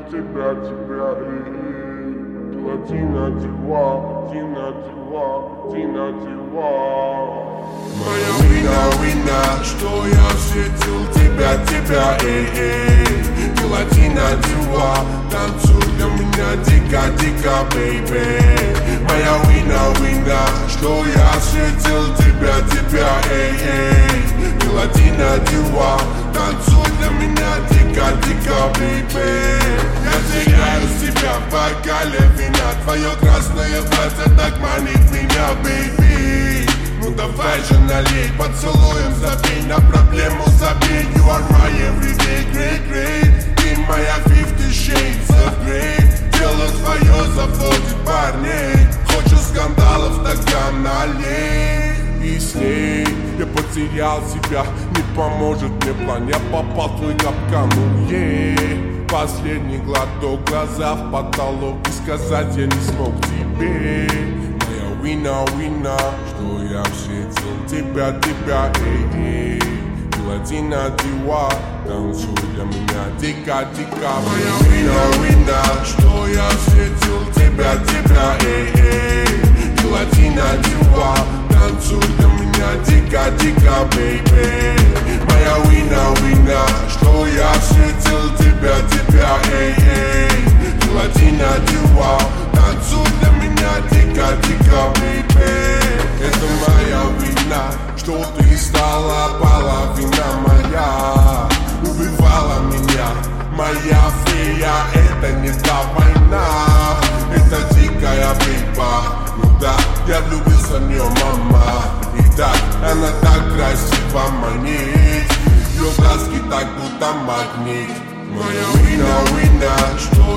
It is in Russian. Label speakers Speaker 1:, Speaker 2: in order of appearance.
Speaker 1: тебя, Дина дела, Дина дела.
Speaker 2: Моя вина, что я встретил тебя, Дина дела, танцуй для меня дико, бейби. Моя вина, что я встретил тебя, Дина дела, танцуй для меня дико, бейби. Я теряю себя в бокале вина, твое красное платье так манит меня, бейби. Ну давай же налей, поцелуем забей, на проблему забей. You are my everyday great, ты моя 50 shades of grey. Дело твое заводит парней, хочешь скандалов, тогда налей. И с ней я потерял себя, не поможет мне план, я попал в твой капкан, последний глоток, глаза в потолок, и сказать я не смог тебе. Моя вина, что я встретил тебя, Дина дела, танцуй для меня дико. Моя вина, что я встретил тебя, Дина дела, танцуй для меня дико, бейби. Моя вина, что я встретил тебя, Дина дела, танцуй для меня дико, бейби. Это моя вина, что ты стала половина моя, убивала меня, моя фея, это не та война, это дикая бейба. Ну да, я влюбился в нее, мама, и так, она так красиво манит, ее глазки так будто магнит. Моя вина, что